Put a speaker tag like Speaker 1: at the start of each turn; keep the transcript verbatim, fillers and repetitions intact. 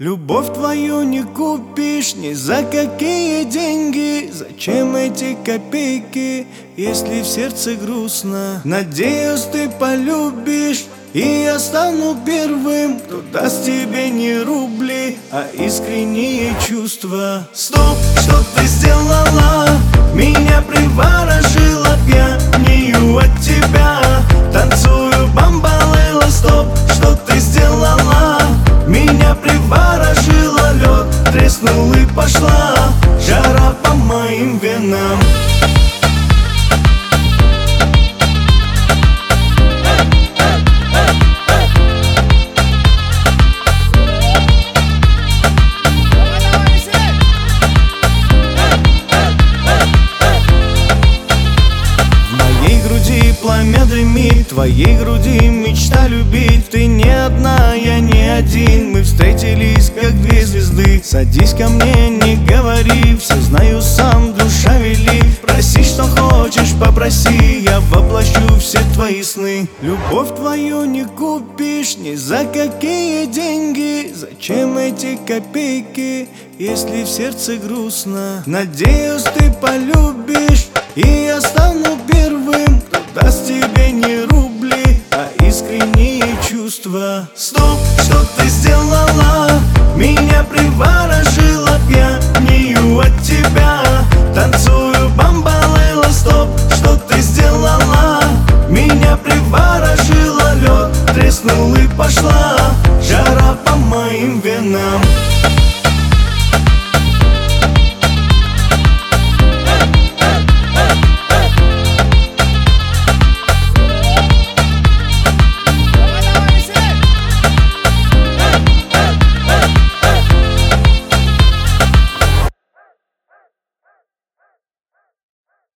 Speaker 1: Любовь твою не купишь ни за какие деньги. Зачем эти копейки, если в сердце грустно? Надеюсь, ты полюбишь, и я стану первым, кто даст тебе не рубли, а искренние чувства. Стоп, что ты сделала? Меня приворожила, пьянею от тебя. Танцую бамбалейла. Стоп, что ты сделала? Меня приворожила, лед треснул и пошла жара по моим венам. Пламя дымит, в твоей груди мечта любить. Ты не одна, я не один, мы встретились как две звезды. Садись ко мне, не говори, все знаю сам, душа велит. Проси, что хочешь, попроси, я воплощу все твои сны. Любовь твою не купишь ни за какие деньги. Зачем эти копейки, если в сердце грустно? Надеюсь, ты полюбишь, и я стану первым, кто даст тебе не рубли, а искренние чувства. Стоп, что ты сделала? Меня приворожила, пьянею от тебя. Танцую бамбалейла. Стоп, что ты сделала? Меня приворожила, лед треснул и пошла жара по моим венам.